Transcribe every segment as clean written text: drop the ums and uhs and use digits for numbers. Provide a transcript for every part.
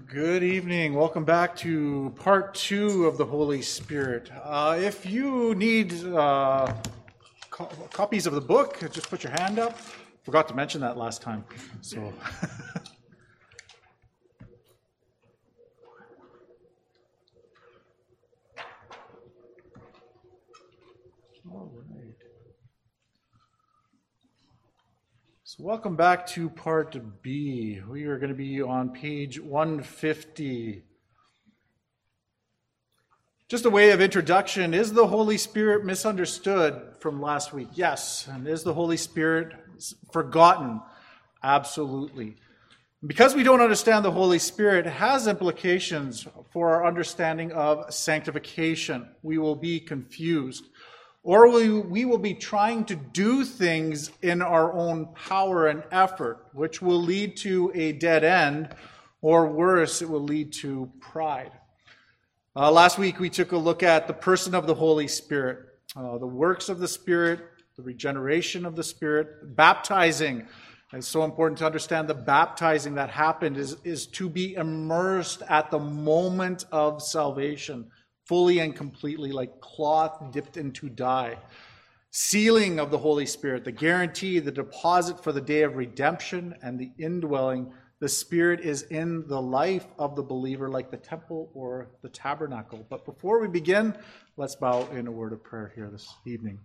Good evening. Welcome back to part 2 of the Holy Spirit. If you need copies of the book, just put your hand up. Forgot to mention that last time. So, all right. So welcome back to part B. We are going to be on page 150. Just a way of introduction, is the Holy Spirit misunderstood from last week? Yes. And is the Holy Spirit forgotten? Absolutely. Because we don't understand the Holy Spirit, it has implications for our understanding of sanctification. We will be confused. Or we will be trying to do things in our own power and effort, which will lead to a dead end, or worse, it will lead to pride. Last week, we took a look at the person of the Holy Spirit, the works of the Spirit, the regeneration of the Spirit, baptizing. It's so important to understand the baptizing that happened is to be immersed at the moment of salvation, fully and completely, like cloth dipped into dye. Sealing of the Holy Spirit, the guarantee, the deposit for the day of redemption, and the indwelling. The Spirit is in the life of the believer like the temple or the tabernacle. But before we begin, let's bow in a word of prayer here this evening.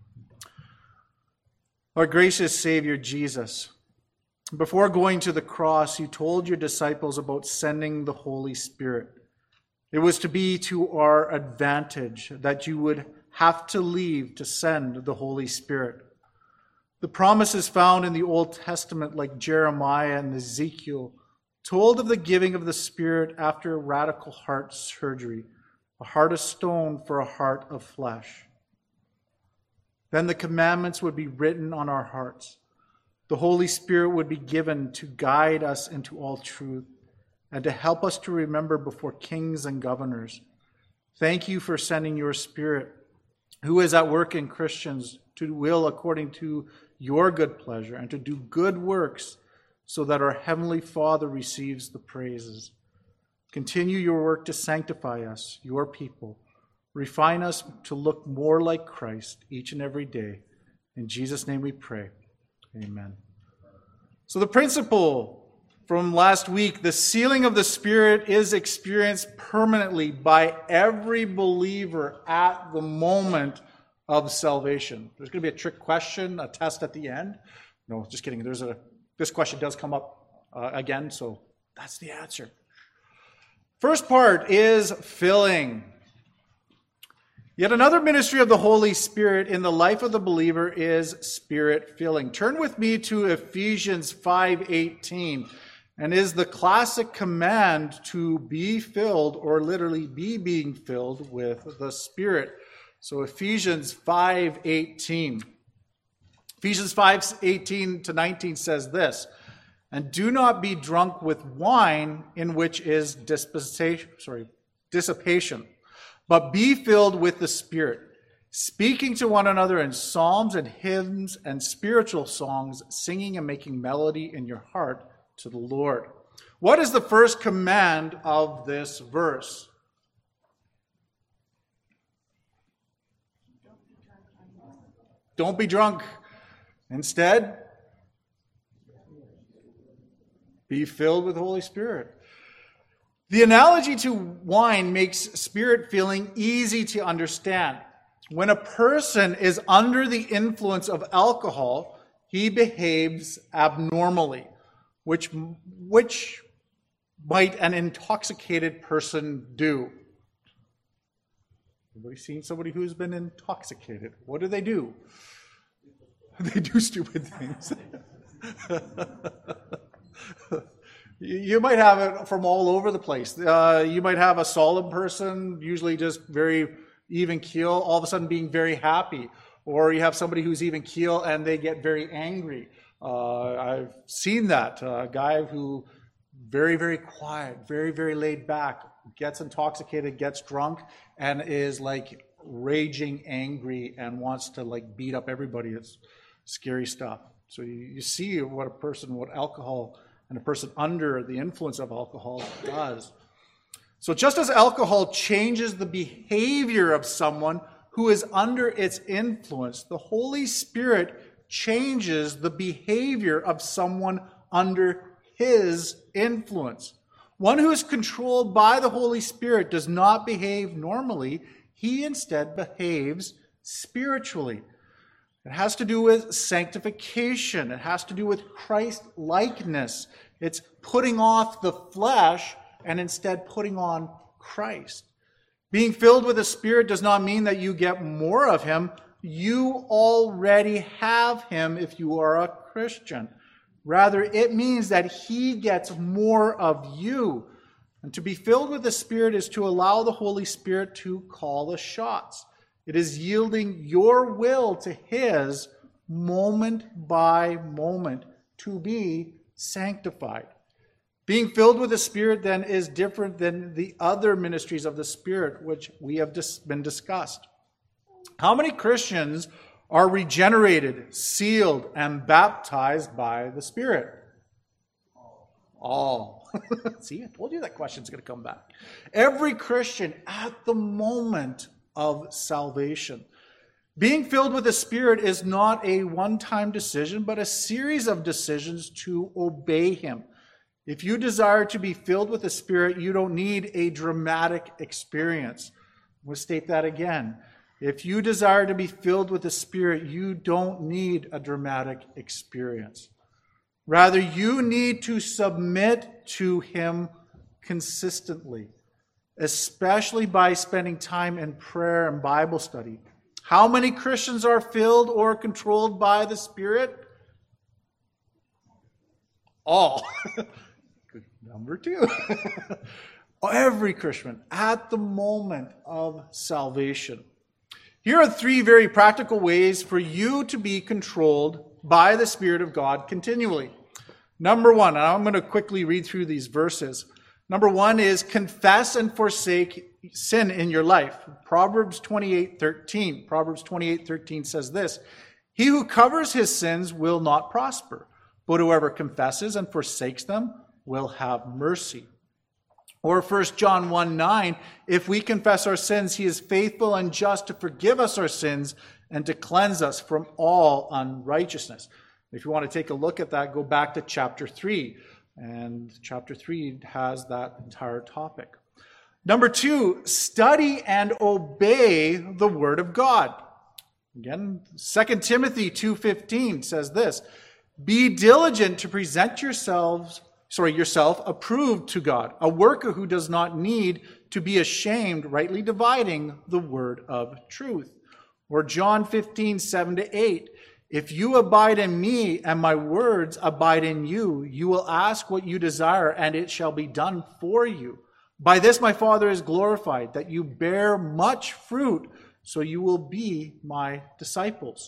Our gracious Savior Jesus, before going to the cross, you told your disciples about sending the Holy Spirit. It was to be to our advantage that you would have to leave to send the Holy Spirit. The promises found in the Old Testament, like Jeremiah and Ezekiel, told of the giving of the Spirit after radical heart surgery, a heart of stone for a heart of flesh. Then the commandments would be written on our hearts. The Holy Spirit would be given to guide us into all truth, and to help us to remember before kings and governors. Thank you for sending your Spirit, who is at work in Christians, to will according to your good pleasure, and to do good works, so that our Heavenly Father receives the praises. Continue your work to sanctify us, your people. Refine us to look more like Christ each and every day. In Jesus' name we pray. Amen. So the principle from last week, the sealing of the Spirit is experienced permanently by every believer at the moment of salvation. There's going to be a trick question, a test at the end. No, just kidding. This question does come up again, so that's the answer. First part is filling. Yet another ministry of the Holy Spirit in the life of the believer is Spirit filling. Turn with me to Ephesians 5:18. And is the classic command to be filled, or literally be being filled with the Spirit. So Ephesians 5:18. Ephesians 5:18 to 19 says this, and do not be drunk with wine, in which is dissipation, but be filled with the Spirit, speaking to one another in psalms and hymns and spiritual songs, singing and making melody in your heart to the Lord. What is the first command of this verse? Don't be drunk. Instead, be filled with the Holy Spirit. The analogy to wine makes Spirit filling easy to understand. When a person is under the influence of alcohol, he behaves abnormally. Which might an intoxicated person do? Anybody seen somebody who's been intoxicated? What do? They do stupid things. You might have it from all over the place. You might have a solid person, usually just very even keel, all of a sudden being very happy. Or you have somebody who's even keel and they get very angry. I've seen that. A guy who very, very quiet, very, very laid back, gets intoxicated, gets drunk, and is like raging angry and wants to like beat up everybody. It's scary stuff. So you see what alcohol and a person under the influence of alcohol does. So just as alcohol changes the behavior of someone who is under its influence, the Holy Spirit changes the behavior of someone under his influence. One who is controlled by the Holy Spirit does not behave normally. He instead behaves spiritually. It has to do with sanctification. It has to do with Christ-likeness. It's putting off the flesh and instead putting on Christ. Being filled with the Spirit does not mean that you get more of him. You already have him if you are a Christian. Rather, it means that he gets more of you. And to be filled with the Spirit is to allow the Holy Spirit to call the shots. It is yielding your will to his moment by moment to be sanctified. Being filled with the Spirit then is different than the other ministries of the Spirit which we have been discussed. How many Christians are regenerated, sealed, and baptized by the Spirit? All. See, I told you that question's going to come back. Every Christian at the moment of salvation. Being filled with the Spirit is not a one-time decision, but a series of decisions to obey him. If you desire to be filled with the Spirit, you don't need a dramatic experience. We'll state that again. If you desire to be filled with the Spirit, you don't need a dramatic experience. Rather, you need to submit to him consistently, especially by spending time in prayer and Bible study. How many Christians are filled or controlled by the Spirit? All. Number 2. Every Christian at the moment of salvation. Here are 3 very practical ways for you to be controlled by the Spirit of God continually. Number 1, and I'm going to quickly read through these verses. Number 1 is confess and forsake sin in your life. Proverbs 28:13. Proverbs 28:13 says this, "He who covers his sins will not prosper, but whoever confesses and forsakes them will have mercy." Or 1 John 1:9, "If we confess our sins, he is faithful and just to forgive us our sins and to cleanse us from all unrighteousness." If you want to take a look at that, go back to chapter 3. And chapter 3 has that entire topic. Number 2, study and obey the Word of God. Again, 2 Timothy 2:15 says this, "Be diligent to present yourself approved to God, a worker who does not need to be ashamed, rightly dividing the word of truth." Or John 15:7-8, "If you abide in me and my words abide in you, you will ask what you desire and it shall be done for you. By this my Father is glorified, that you bear much fruit, so you will be my disciples."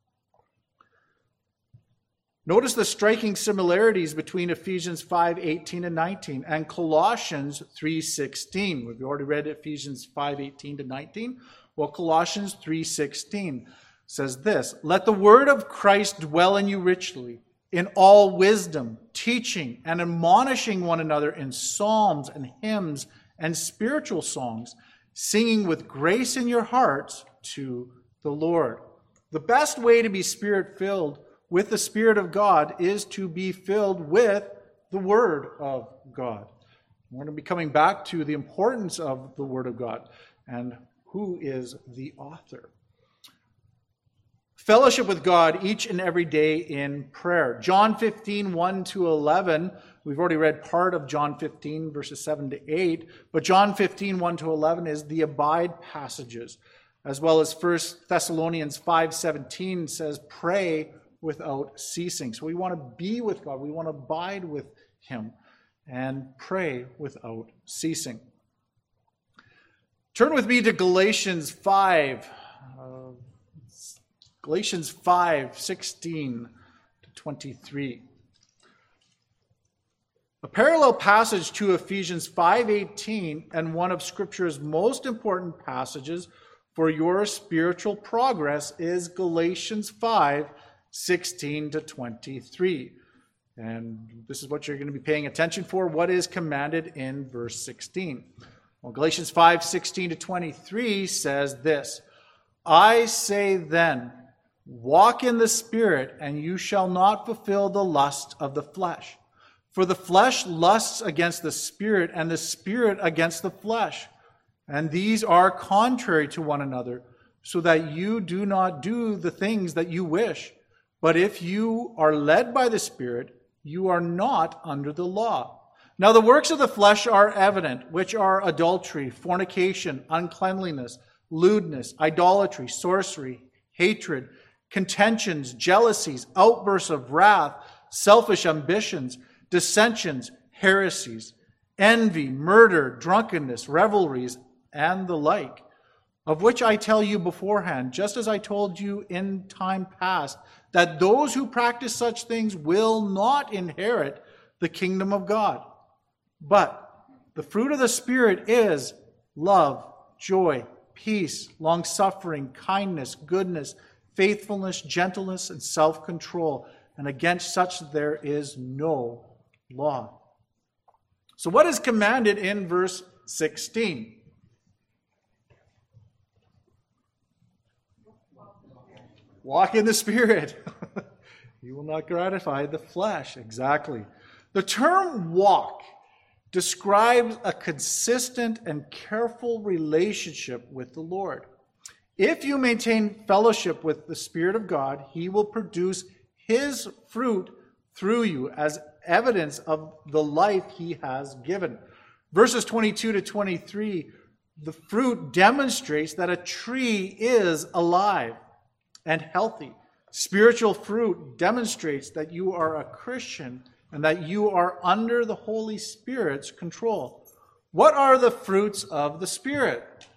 Notice the striking similarities between Ephesians 5:18-19 and Colossians 3:16. We've already read Ephesians 5:18-19. Well, Colossians 3:16 says this, "Let the word of Christ dwell in you richly, in all wisdom, teaching and admonishing one another in psalms and hymns and spiritual songs, singing with grace in your hearts to the Lord." The best way to be Spirit-filled with the Spirit of God is to be filled with the Word of God. We're going to be coming back to the importance of the Word of God and who is the author. Fellowship with God each and every day in prayer. John 15:1-11. We've already read part of John 15, verses 7-8. But John 15:1-11 is the abide passages, as well as 1 Thessalonians 5:17 says, "Pray without ceasing." So we want to be with God. We want to abide with him and pray without ceasing. Turn with me to Galatians 5. Galatians 5:16-23. A parallel passage to Ephesians 5:18 and one of Scripture's most important passages for your spiritual progress is Galatians 5:16-23. And this is what you're going to be paying attention for. What is commanded in verse 16? Well, Galatians 5:16-23 says this, I say then, walk in the Spirit, and you shall not fulfill the lust of the flesh. For the flesh lusts against the Spirit, and the Spirit against the flesh. And these are contrary to one another, so that you do not do the things that you wish. But if you are led by the Spirit, you are not under the law. Now the works of the flesh are evident, which are adultery, fornication, uncleanliness, lewdness, idolatry, sorcery, hatred, contentions, jealousies, outbursts of wrath, selfish ambitions, dissensions, heresies, envy, murder, drunkenness, revelries, and the like, of which I tell you beforehand, just as I told you in time past, that those who practice such things will not inherit the kingdom of God. But the fruit of the Spirit is love, joy, peace, long-suffering, kindness, goodness, faithfulness, gentleness, and self-control. And against such there is no law. So what is commanded in verse 16? Walk in the Spirit. You will not gratify the flesh. Exactly. The term walk describes a consistent and careful relationship with the Lord. If you maintain fellowship with the Spirit of God, He will produce His fruit through you as evidence of the life He has given. Verses 22-23, the fruit demonstrates that a tree is alive and healthy. Spiritual fruit demonstrates that you are a Christian and that you are under the Holy Spirit's control. What are the fruits of the Spirit?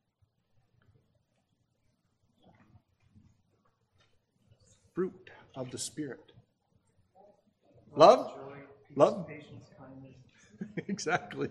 Fruit of the Spirit. Love? Love? Exactly.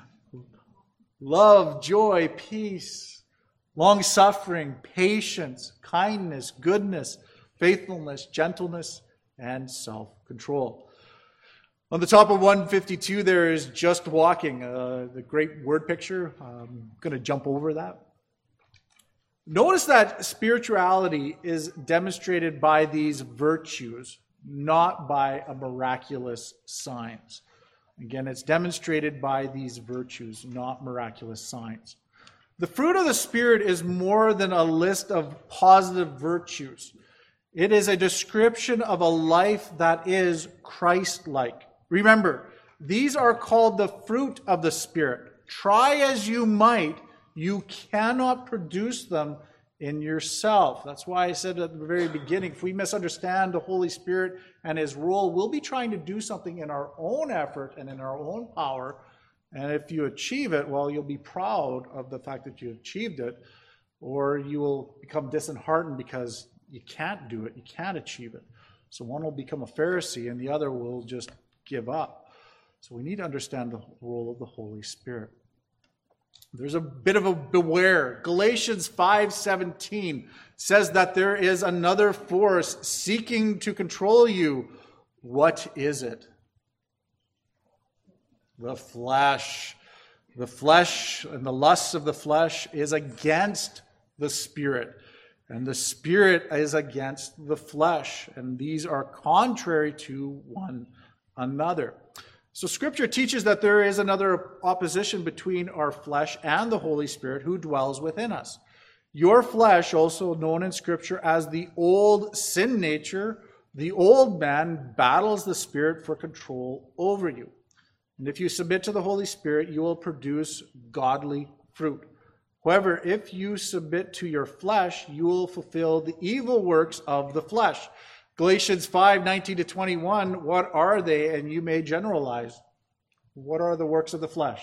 Love, joy, peace, long-suffering, patience, kindness, goodness, faithfulness, gentleness, and self-control. On the top of 152, there is just walking, the great word picture. I'm going to jump over that. Notice that spirituality is demonstrated by these virtues, not by a miraculous signs. Again, it's demonstrated by these virtues, not miraculous signs. The fruit of the Spirit is more than a list of positive virtues. It is a description of a life that is Christ-like. Remember, these are called the fruit of the Spirit. Try as you might, you cannot produce them in yourself. That's why I said at the very beginning, if we misunderstand the Holy Spirit and His role, we'll be trying to do something in our own effort and in our own power. And if you achieve it, well, you'll be proud of the fact that you achieved it, or you will become disheartened because you can't do it, you can't achieve it. So one will become a Pharisee and the other will just give up. So we need to understand the role of the Holy Spirit. There's a bit of a beware. Galatians 5:17 says that there is another force seeking to control you. What is it? The flesh. The flesh and the lusts of the flesh is against the Spirit. And the Spirit is against the flesh. And these are contrary to one another. So Scripture teaches that there is another opposition between our flesh and the Holy Spirit who dwells within us. Your flesh, also known in Scripture as the old sin nature, the old man, battles the Spirit for control over you. And if you submit to the Holy Spirit, you will produce godly fruit. However, if you submit to your flesh, you will fulfill the evil works of the flesh. Galatians 5:19-21, what are they? And you may generalize. What are the works of the flesh?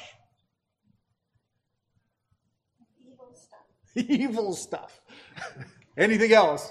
Evil stuff. Evil stuff. Anything else?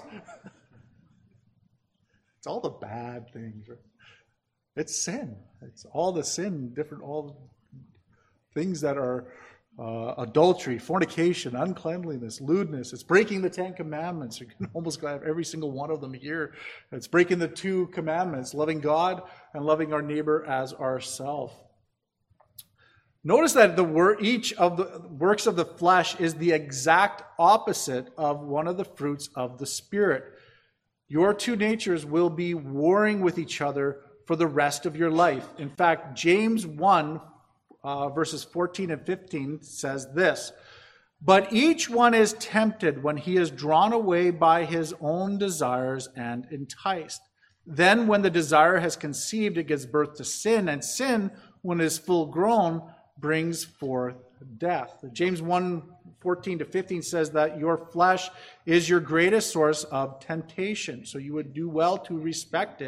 It's all the bad things. Right? It's sin. It's all the sin, all things that are adultery, fornication, uncleanliness, lewdness. It's breaking the 10 Commandments. You can almost have every single one of them here. It's breaking the 2 commandments, loving God and loving our neighbor as ourselves. Notice that each of the works of the flesh is the exact opposite of one of the fruits of the Spirit. Your two natures will be warring with each other for the rest of your life. In fact, James 1, verses 14 and 15 says this, "But each one is tempted when he is drawn away by his own desires and enticed. Then when the desire has conceived, it gives birth to sin, and sin, when it is full grown, brings forth death." James 1, 14 to 15 says that your flesh is your greatest source of temptation. So you would do well to respect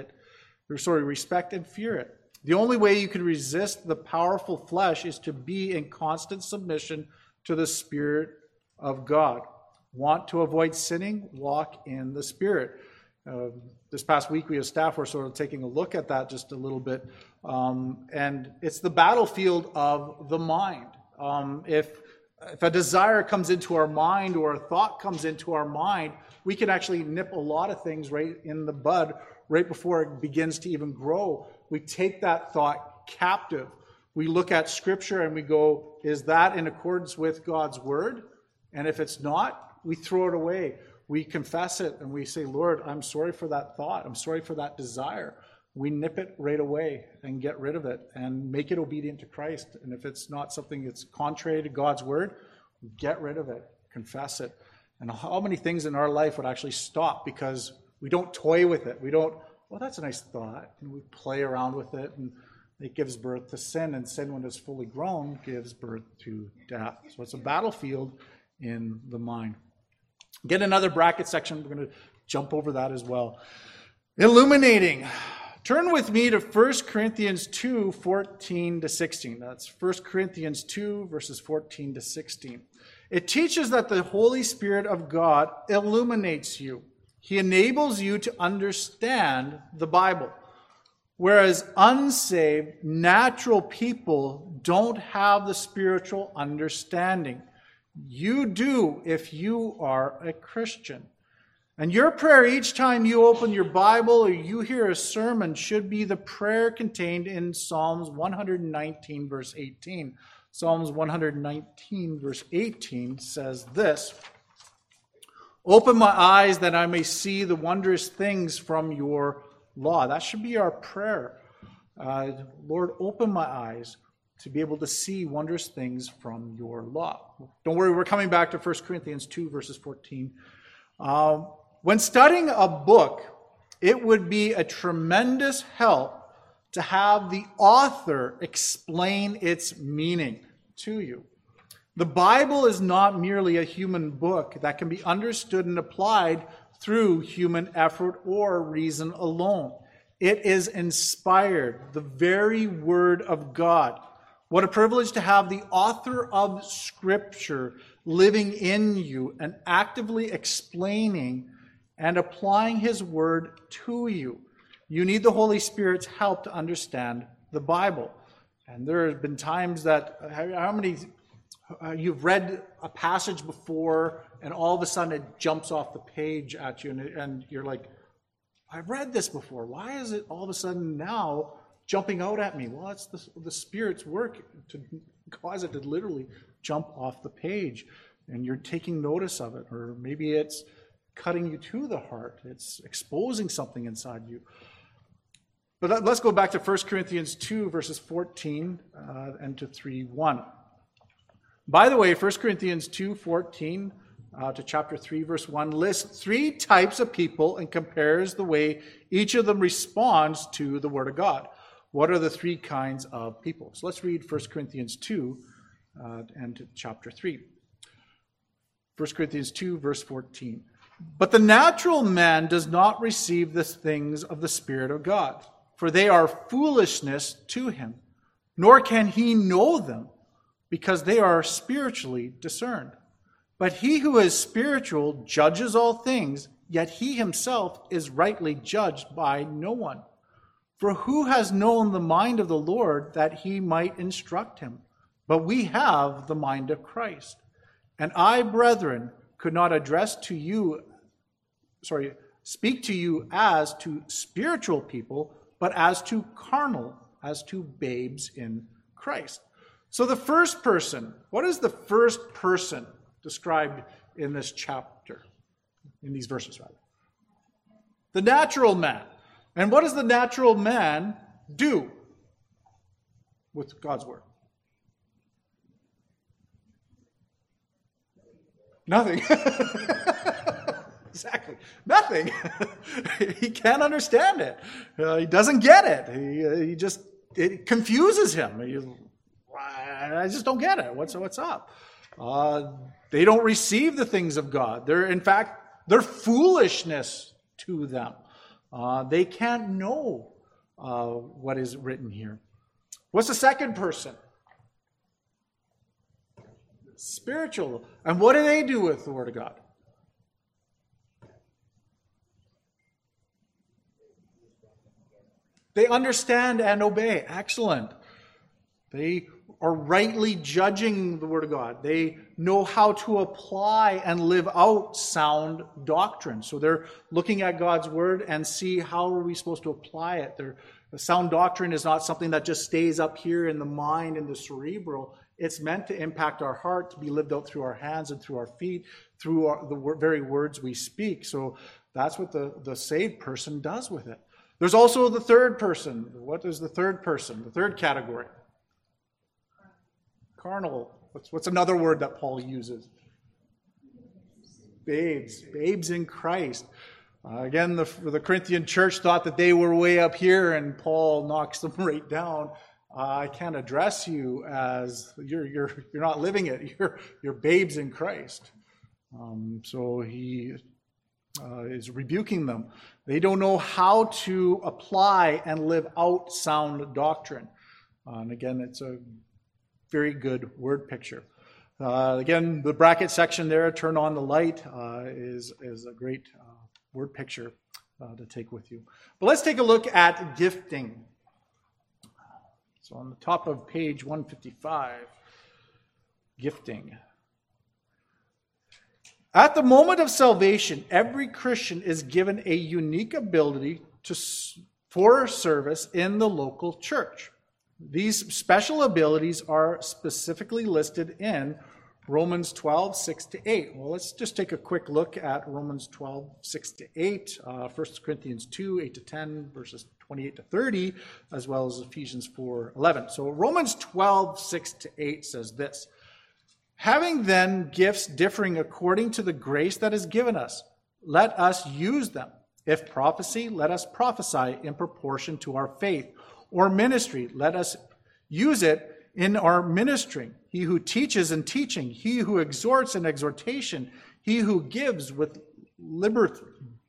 and fear it. The only way you can resist the powerful flesh is to be in constant submission to the Spirit of God. Want to avoid sinning? Walk in the Spirit. This past week, we as staff were sort of taking a look at that just a little bit. And it's the battlefield of the mind. If a desire comes into our mind or a thought comes into our mind, we can actually nip a lot of things right in the bud right before it begins to even grow. We take that thought captive. We look at Scripture and we go, is that in accordance with God's Word? And if it's not, we throw it away. We confess it and we say, Lord, I'm sorry for that thought. I'm sorry for that desire. We nip it right away and get rid of it and make it obedient to Christ. And if it's not something that's contrary to God's Word, get rid of it, confess it. And how many things in our life would actually stop because we don't toy with it. We don't, well, that's a nice thought. And we play around with it, and it gives birth to sin. And sin, when it's fully grown, gives birth to death. So it's a battlefield in the mind. Get another bracket section. We're going to jump over that as well. Illuminating. Turn with me to 1 Corinthians 2, 14 to 16. That's 1 Corinthians 2, verses 14 to 16. It teaches that the Holy Spirit of God illuminates you. He enables you to understand the Bible. Whereas unsaved, natural people don't have the spiritual understanding. You do if you are a Christian. And your prayer each time you open your Bible or you hear a sermon should be the prayer contained in Psalms 119, verse 18. Psalms 119, verse 18 says this, "Open my eyes that I may see the wondrous things from your law." That should be our prayer. Lord, open my eyes to be able to see wondrous things from your law. Don't worry, we're coming back to 1 Corinthians 2, verses 14. When studying a book, it would be a tremendous help to have the author explain its meaning to you. The Bible is not merely a human book that can be understood and applied through human effort or reason alone. It is inspired, the very Word of God. What a privilege to have the author of Scripture living in you and actively explaining and applying his word to you. You need the Holy Spirit's help to understand the Bible. And there have been times that, how many, you've read a passage before and all of a sudden it jumps off the page at you and you're like, I've read this before. Why is it all of a sudden now jumping out at me? Well, it's the Spirit's work to cause it to literally jump off the page, and you're taking notice of it. Or maybe it's cutting you to the heart. It's exposing something inside you. But let's go back to 1 Corinthians 2, verses 14 and to 3:1. By the way, 1 Corinthians 2, 14 to chapter 3, verse 1 lists three types of people and compares the way each of them responds to the Word of God. What are the three kinds of people? So let's read 1 Corinthians 2 and to chapter 3. 1 Corinthians 2, verse 14. "But the natural man does not receive the things of the Spirit of God, for they are foolishness to him, nor can he know them, because they are spiritually discerned. But he who is spiritual judges all things, yet he himself is rightly judged by no one. For who has known the mind of the Lord that he might instruct him? But we have the mind of Christ. And I, brethren, could not speak to you as to spiritual people, but as to carnal, as to babes in Christ." So the first person, what is the first person described in this chapter? In these verses, rather. The natural man. And what does the natural man do with God's word? Nothing. Exactly. Nothing. He can't understand it. He doesn't get it. It confuses him. I just don't get it. What's up? They don't receive the things of God. They're foolishness to them. They can't know what is written here. What's the second person? Spiritual. And what do they do with the Word of God? They understand and obey. Excellent. They are rightly judging the Word of God. They know how to apply and live out sound doctrine. So they're looking at God's Word and see how are we supposed to apply it. The sound doctrine is not something that just stays up here in the mind and the cerebral. It's meant to impact our heart, to be lived out through our hands and through our feet, through the very words we speak. So that's what the saved person does with it. There's also the third person. What is the third person? The third category? Carnal. What's another word that Paul uses? Babes. Babes in Christ. Again, the Corinthian church thought that they were way up here, and Paul knocks them right down. I can't address you as you're not living it. You're babes in Christ. So he is rebuking them. They don't know how to apply and live out sound doctrine. And again, it's a very good word picture. Again, the bracket section there, turn on the light, is a great word picture to take with you. But let's take a look at gifting. So on the top of page 155, gifting. At the moment of salvation, every Christian is given a unique ability for service in the local church. These special abilities are specifically listed in Romans 12, 6-8. Well, let's just take a quick look at Romans 12, 6-8, 1 Corinthians 2, 8-10, verses 28-30, as well as Ephesians 4, 11. So Romans 12, 6-8 says this: having then gifts differing according to the grace that is given us, let us use them. If prophecy, let us prophesy in proportion to our faith. Or ministry, let us use it in our ministering. He who teaches in teaching, he who exhorts in exhortation, he who gives with liberality.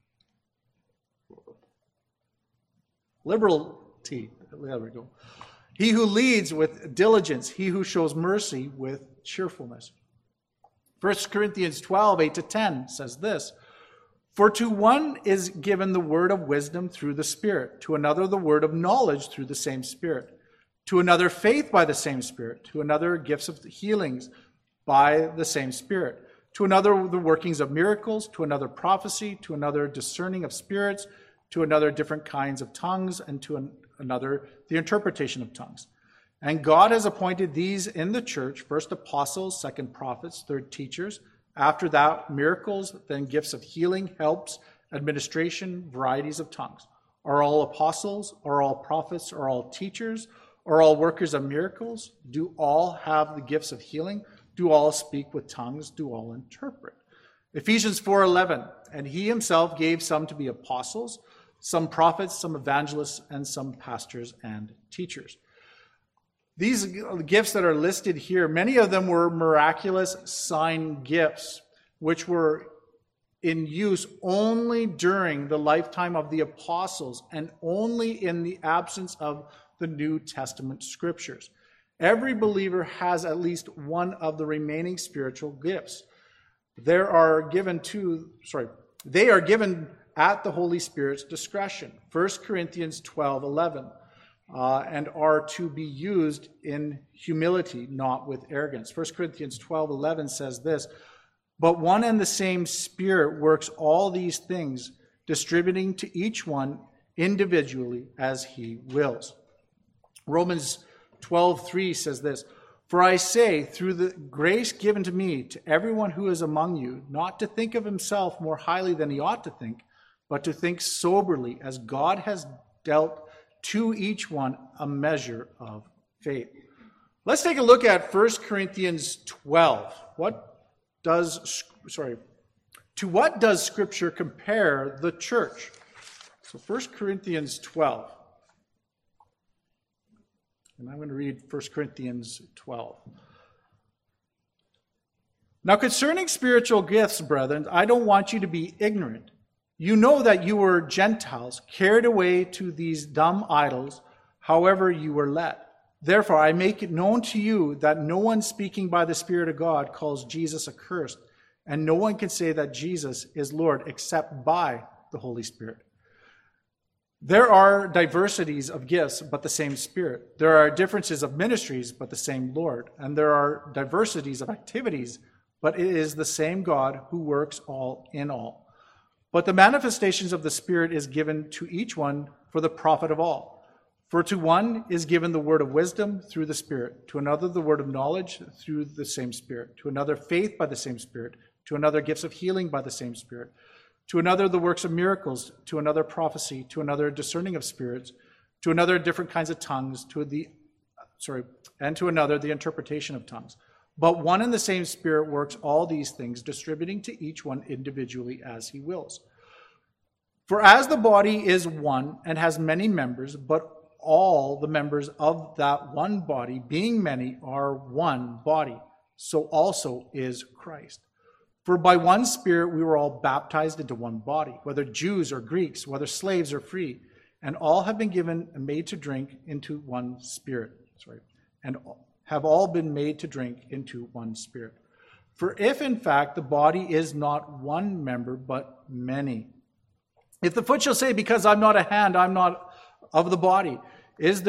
There we go. He who leads with diligence, he who shows mercy with cheerfulness. 1 Corinthians 12, 8-10 says this: for to one is given the word of wisdom through the Spirit, to another the word of knowledge through the same Spirit, to another faith by the same Spirit, to another gifts of healings by the same Spirit, to another the workings of miracles, to another prophecy, to another discerning of spirits, to another different kinds of tongues, and to another the interpretation of tongues. And God has appointed these in the church, first apostles, second prophets, third teachers, after that miracles, then gifts of healing, helps, administration, varieties of tongues. Are all apostles? Are all prophets? Are all teachers? Are all workers of miracles? Do all have the gifts of healing? Do all speak with tongues? Do all interpret? Ephesians 4:11, and he himself gave some to be apostles, some prophets, some evangelists, and some pastors and teachers. These gifts that are listed here, many of them were miraculous sign gifts, which were in use only during the lifetime of the apostles and only in the absence of the New Testament scriptures. Every believer has at least one of the remaining spiritual gifts. They are given at the Holy Spirit's discretion. 1 Corinthians 12:11. And are to be used in humility, not with arrogance. 1 Corinthians 12:11 says this: but one and the same Spirit works all these things, distributing to each one individually as he wills. Romans 12:3 says this: For I say, through the grace given to me, to everyone who is among you, not to think of himself more highly than he ought to think, but to think soberly, as God has dealt to each one a measure of faith. Let's take a look at 1 Corinthians 12. To what does Scripture compare the church? So 1 Corinthians 12. And I'm going to read 1 Corinthians 12. Now concerning spiritual gifts, brethren, I don't want you to be ignorant. You know that you were Gentiles, carried away to these dumb idols, however you were led. Therefore, I make it known to you that no one speaking by the Spirit of God calls Jesus accursed, and no one can say that Jesus is Lord except by the Holy Spirit. There are diversities of gifts, but the same Spirit. There are differences of ministries, but the same Lord. And there are diversities of activities, but it is the same God who works all in all. But the manifestations of the Spirit is given to each one for the profit of all. For to one is given the word of wisdom through the Spirit, to another the word of knowledge through the same Spirit, to another faith by the same Spirit, to another gifts of healing by the same Spirit, to another the works of miracles, to another prophecy, to another discerning of spirits, to another different kinds of tongues, and to another the interpretation of tongues. But one and the same Spirit works all these things, distributing to each one individually as he wills. For as the body is one and has many members, but all the members of that one body, being many, are one body, so also is Christ. For by one Spirit we were all baptized into one body, whether Jews or Greeks, whether slaves or free, and all have been given and made to drink into one Spirit. And have all been made to drink into one Spirit. For if in fact the body is not one member, but many. If the foot shall say, because I'm not a hand, I'm not of the body, is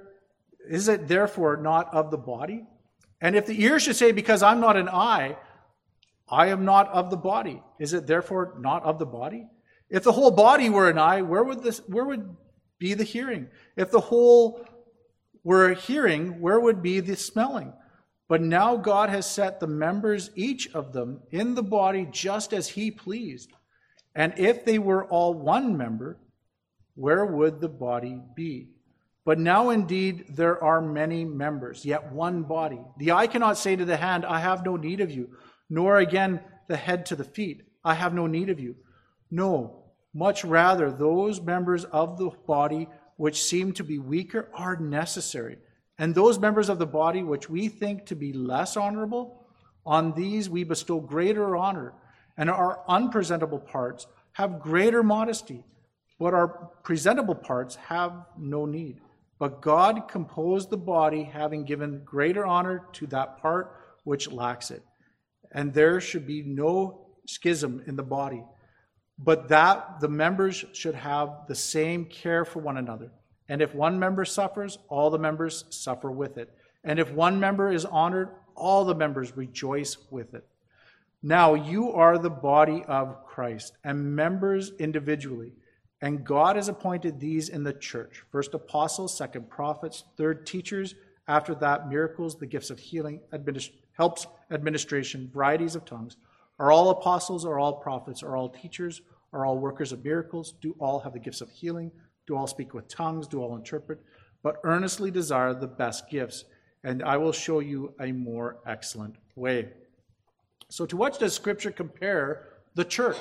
it therefore not of the body? And if the ear should say, because I'm not an eye, I am not of the body, is it therefore not of the body? If the whole body were an eye, where would be the hearing? If the whole were hearing, where would be the smelling? But now God has set the members, each of them, in the body just as he pleased. And if they were all one member, where would the body be? But now indeed there are many members, yet one body. The eye cannot say to the hand, I have no need of you, nor again the head to the feet, I have no need of you. No, much rather those members of the body which seem to be weaker are necessary. And those members of the body which we think to be less honorable, on these we bestow greater honor, and our unpresentable parts have greater modesty, but our presentable parts have no need. But God composed the body, having given greater honor to that part which lacks it. And there should be no schism in the body, but that the members should have the same care for one another. And if one member suffers, all the members suffer with it. And if one member is honored, all the members rejoice with it. Now you are the body of Christ, and members individually. And God has appointed these in the church: first apostles, second prophets, third teachers, after that miracles, the gifts of healing, helps, administration, varieties of tongues. Are all apostles, are all prophets, are all teachers, are all workers of miracles? Do all have the gifts of healing? Do all speak with tongues? Do all interpret? But earnestly desire the best gifts, and I will show you a more excellent way. So to what does Scripture compare the church?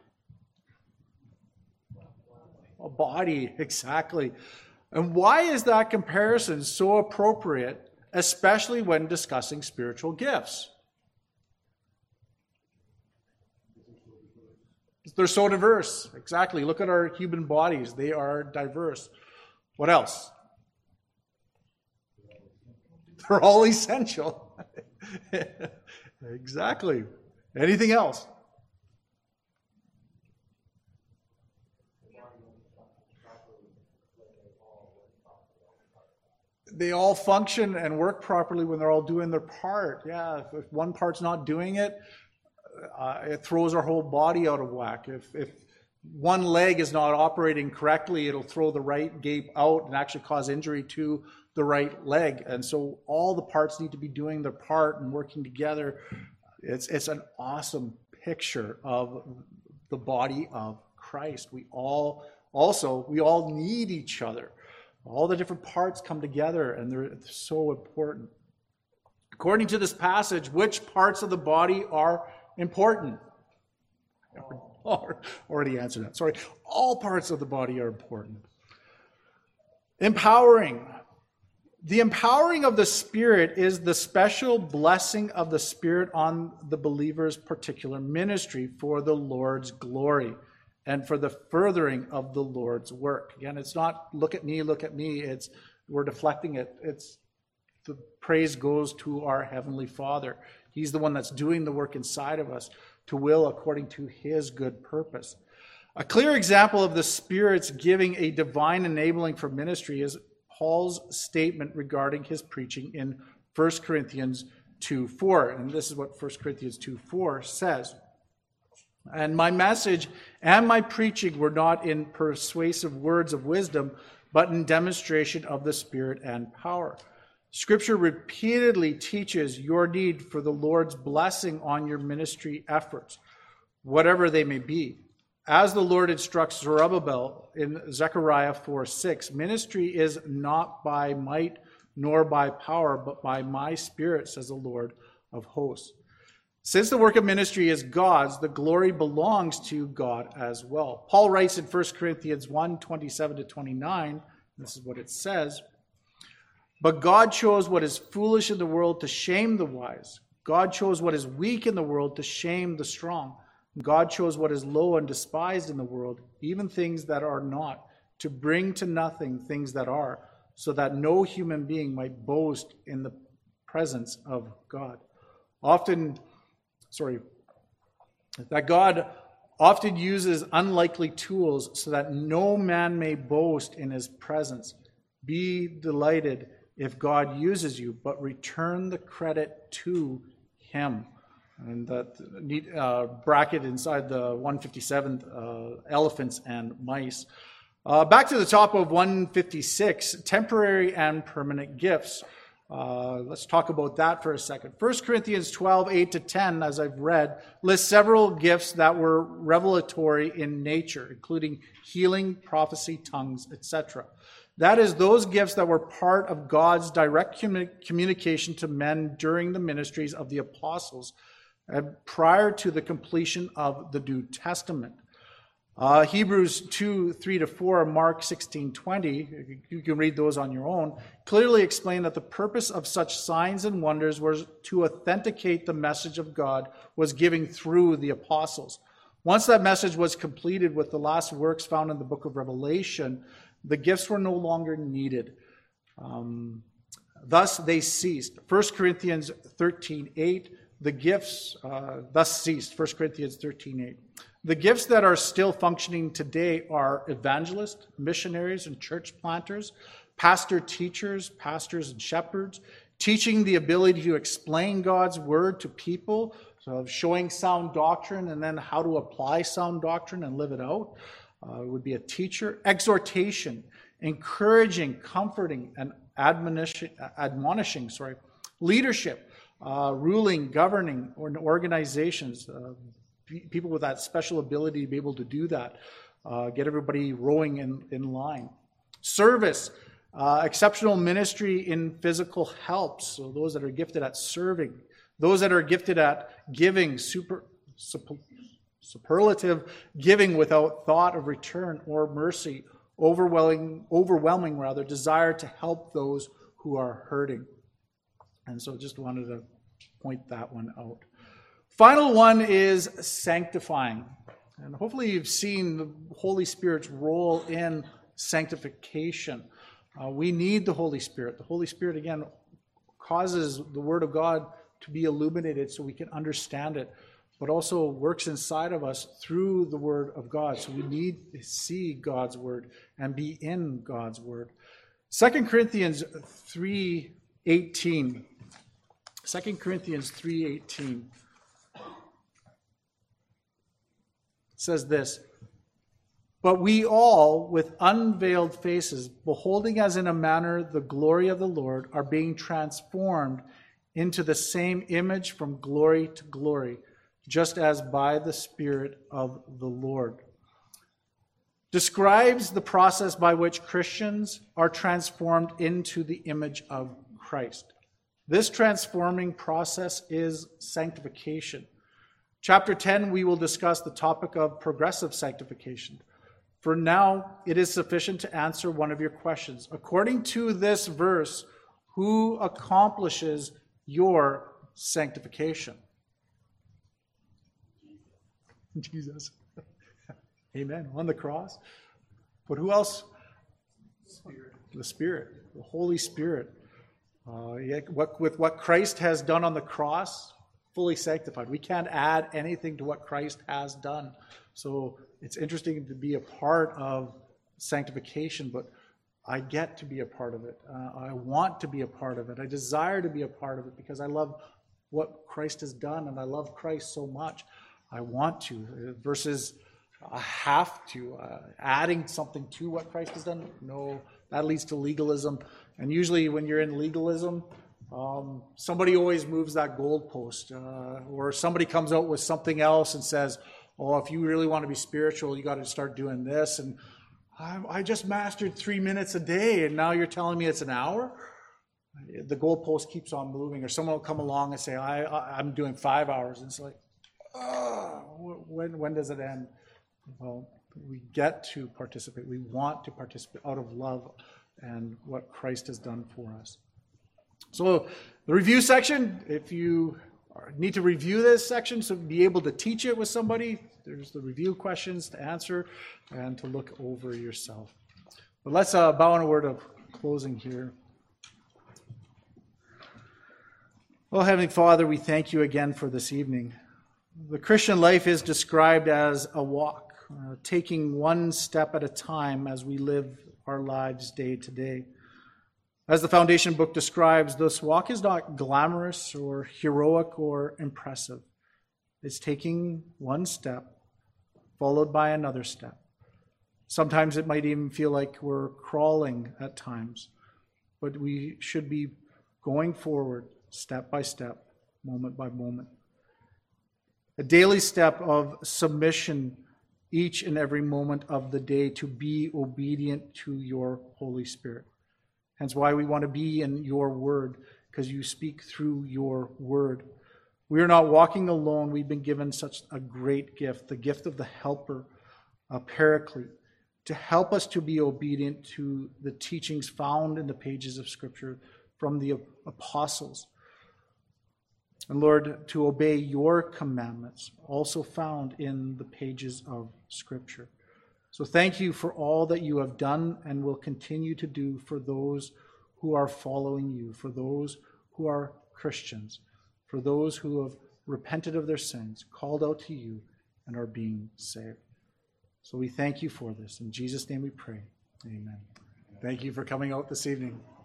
A body, exactly. And why is that comparison so appropriate, especially when discussing spiritual gifts? They're so diverse. Exactly. Look at our human bodies. They are diverse. What else? They're all essential. Exactly. Anything else? They all function and work properly when they're all doing their part. Yeah, if one part's not doing it, it throws our whole body out of whack. If one leg is not operating correctly, it'll throw the right gape out and actually cause injury to the right leg. And so all the parts need to be doing their part and working together. It's an awesome picture of the body of Christ. We all need each other. All the different parts come together, and they're so important. According to this passage, which parts of the body are important? Already answered that. Sorry. All parts of the body are important. Empowering. The empowering of the Spirit is the special blessing of the Spirit on the believer's particular ministry for the Lord's glory and for the furthering of the Lord's work. Again, it's not look at me. It's we're deflecting it. It's the praise goes to our Heavenly Father. He's the one that's doing the work inside of us to will according to His good purpose. A clear example of the Spirit's giving a divine enabling for ministry is Paul's statement regarding his preaching in 1 Corinthians 2:4. And this is what 1 Corinthians 2:4 says. And my message and my preaching were not in persuasive words of wisdom, but in demonstration of the Spirit and power. Scripture repeatedly teaches your need for the Lord's blessing on your ministry efforts, whatever they may be. As the Lord instructs Zerubbabel in Zechariah 4:6, ministry is not by might nor by power, but by my Spirit, says the Lord of hosts. Since the work of ministry is God's, the glory belongs to God as well. Paul writes in 1 Corinthians 1:27-29, this is what it says, but God chose what is foolish in the world to shame the wise. God chose what is weak in the world to shame the strong. God chose what is low and despised in the world, even things that are not, to bring to nothing things that are, so that no human being might boast in the presence of God. That God often uses unlikely tools so that no man may boast in his presence. Be delighted if God uses you, but return the credit to Him. And that neat bracket inside the 157th, elephants and mice. Back to the top of 156, temporary and permanent gifts. Let's talk about that for a second. 1 Corinthians 12:8-10, as I've read, lists several gifts that were revelatory in nature, including healing, prophecy, tongues, etc. That is, those gifts that were part of God's direct communication to men during the ministries of the apostles prior to the completion of the New Testament. Hebrews 2:3-4, Mark 16:20, you can read those on your own, clearly explain that the purpose of such signs and wonders was to authenticate the message of God was giving through the apostles. Once that message was completed with the last works found in the book of Revelation, the gifts were no longer needed. Thus they ceased. 1 Corinthians 13:8, the gifts thus ceased. 1 Corinthians 13:8. The gifts that are still functioning today are evangelists, missionaries, and church planters, teachers, pastors, and shepherds, teaching the ability to explain God's word to people, so showing sound doctrine and then how to apply sound doctrine and live it out. Would be a teacher. Exhortation, encouraging, comforting, and admonishing. Leadership, ruling, governing, or organizations. People with that special ability to be able to do that. Get everybody rowing in line. Service, exceptional ministry in physical help. So those that are gifted at serving. Those that are gifted at giving, superlative giving without thought of return or mercy, overwhelming desire to help those who are hurting. And so just wanted to point that one out. Final one is sanctifying. And hopefully you've seen the Holy Spirit's role in sanctification. We need the Holy Spirit. The Holy Spirit, again, causes the Word of God to be illuminated so we can understand it, but also works inside of us through the Word of God. So we need to see God's Word and be in God's Word. 2 Corinthians 3:18. 2 Corinthians 3:18 says this, But we all, with unveiled faces, beholding as in a manner the glory of the Lord, are being transformed into the same image from glory to glory, just as by the Spirit of the Lord. Describes the process by which Christians are transformed into the image of Christ. This transforming process is sanctification. Chapter 10, we will discuss the topic of progressive sanctification. For now, it is sufficient to answer one of your questions. According to this verse, who accomplishes your sanctification? Jesus. Amen. On the cross. But who else? Spirit. The Spirit. The Holy Spirit. With what Christ has done on the cross, fully sanctified. We can't add anything to what Christ has done. So it's interesting to be a part of sanctification, but I get to be a part of it. I want to be a part of it. I desire to be a part of it because I love what Christ has done, and I love Christ so much. I want to, versus I have to. Adding something to what Christ has done, no, that leads to legalism. And usually when you're in legalism, somebody always moves that goalpost, or somebody comes out with something else and says, oh, if you really want to be spiritual, you got to start doing this. And I just mastered 3 minutes a day, and now you're telling me it's an hour? The goalpost keeps on moving. Or someone will come along and say, I'm doing 5 hours. And it's like, when does it end? Well, we get to participate. We want to participate out of love and what Christ has done for us. So the review section, if you need to review this section, so be able to teach it with somebody, there's the review questions to answer and to look over yourself. But let's bow in a word of closing here. Well, Heavenly Father, we thank you again for this evening. The Christian life is described as a walk, taking one step at a time as we live our lives day to day. As the Foundation book describes, this walk is not glamorous or heroic or impressive. It's taking one step followed by another step. Sometimes it might even feel like we're crawling at times, but we should be going forward step by step, moment by moment. A daily step of submission each and every moment of the day to be obedient to your Holy Spirit. Hence why we want to be in your word, because you speak through your word. We are not walking alone. We've been given such a great gift, the gift of the helper, a paraclete, to help us to be obedient to the teachings found in the pages of Scripture from the apostles. And Lord, to obey your commandments, also found in the pages of Scripture. So thank you for all that you have done and will continue to do for those who are following you, for those who are Christians, for those who have repented of their sins, called out to you, and are being saved. So we thank you for this. In Jesus' name we pray. Amen. Thank you for coming out this evening.